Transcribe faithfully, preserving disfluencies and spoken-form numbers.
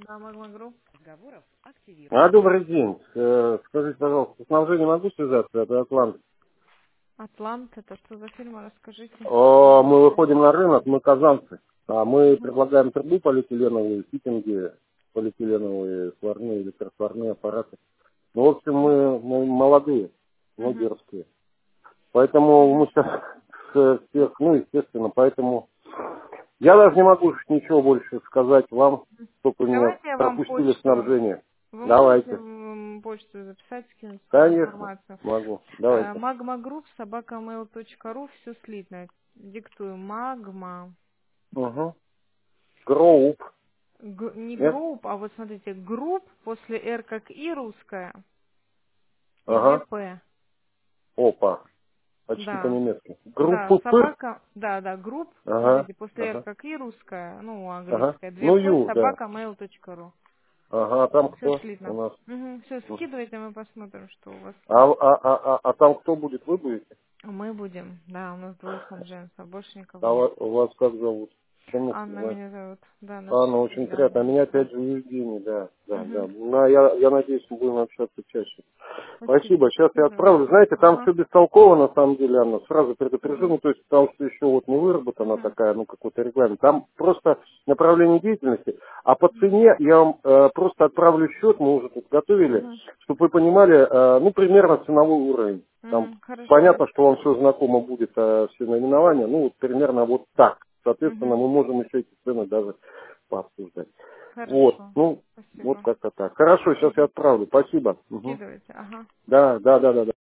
Да, Магма Групп. А, добрый день. Э, Скажите, пожалуйста, с снабжением могу связаться? Это Атлант. Атлант, это что за фирма, расскажите. О, мы выходим на рынок, мы казанцы. А мы Мгм. предлагаем трубу полиэтиленовую, фитинги полиэтиленовые, сварные, электросварные аппараты. Ну, в общем, мы, мы молодые, мы Мгм. дерзкие. Поэтому Мгм. мы сейчас всех, ну, естественно, поэтому я даже не могу ничего больше сказать вам, только меня Давайте я вам пропустили почту. снабжение. Вы можете Давайте. м, почту записать, скинуть свою Конечно, информацию. могу. Э, Давайте. Магма Групп, собака mail точка ру, все слитно. Диктую. Магма. Угу. Гроуп. Г- не Нет? групп, а вот смотрите, групп после R как И русская и две Ага. П. Опа. Почти Да. по-немецки. Да, Группу П. собака, да, да, групп, Ага. смотрите, после R Ага. как И русская, ну, Ага. английская, две Ну, П, Ю, да. собака mail точка ру. Ага. А там Все кто у слитно. нас? Угу, все, Мгм. скидывайте, мы посмотрим, что у вас А, там. а, а, а, а там кто будет? Вы будете? Мы будем, да, у нас двое снабженцев, больше никого А нет. ва- вас как зовут? Конечно, Анна да. меня зовут, да, на А, ну все очень приятно. А приятно. меня Да. опять же Евгений, да. Да, да. Угу. Ну, а я, я надеюсь, мы будем общаться чаще. Спасибо, Спасибо, сейчас я отправлю. скидывайте. Знаете, там Ага. все бестолково, на самом деле, Анна, сразу предупрежу, Угу. ну, то есть, потому что еще вот не выработана Угу. такая, ну, какой-то регламент. Там просто направление деятельности, а по цене я вам э, просто отправлю счет, мы уже тут готовили, Угу. чтобы вы понимали, э, ну, примерно ценовой уровень. Там Угу. Хорошо. понятно, что вам все знакомо будет, э, все наименования, ну, вот примерно вот так. Соответственно, Угу. мы можем еще эти цены даже пообсуждать. Вот, Хорошо. ну, вот Спасибо. как-то так. Хорошо, сейчас я Угу. отправлю. Спасибо. Мгм. Скидывайте, ага. Да, да, да, да, да.